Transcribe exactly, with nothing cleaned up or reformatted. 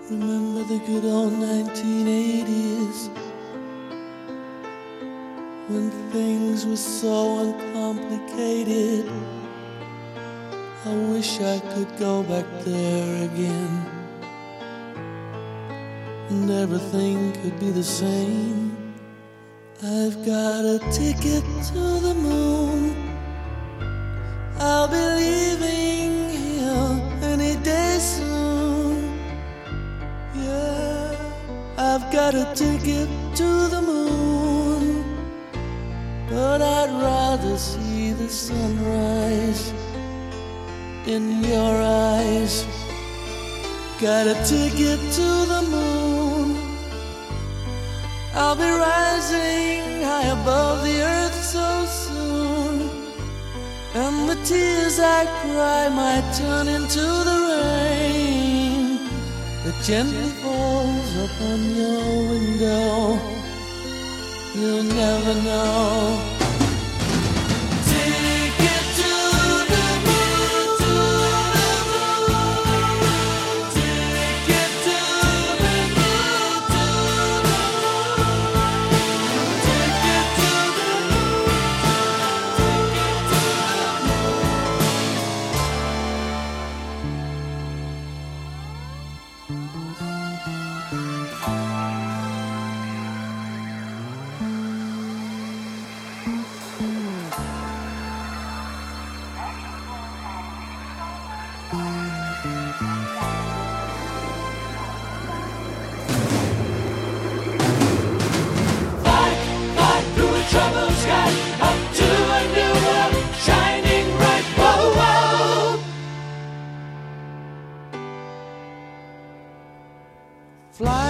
Remember the good old nineteen eighties, when things were so uncomplicated. I wish I could go back there again, and everything could be the same. I've got a ticket to the moon. I'll be leaving here any day soon. Yeah, I've got a ticket to the moon, but I'd rather see the sunrise in your eyes. Got a ticket to the moon. I'll be rising high above the earth so soon, and the tears I cry might turn into the rain that gently falls upon your window. You'll never know. Ticket to the moon, to the moon. Ticket to the moon, to the moon. Ticket to the moon, ticket to the Fly, fly through a troubled sky, up to a new world, shining bright. Whoa, whoa. Fly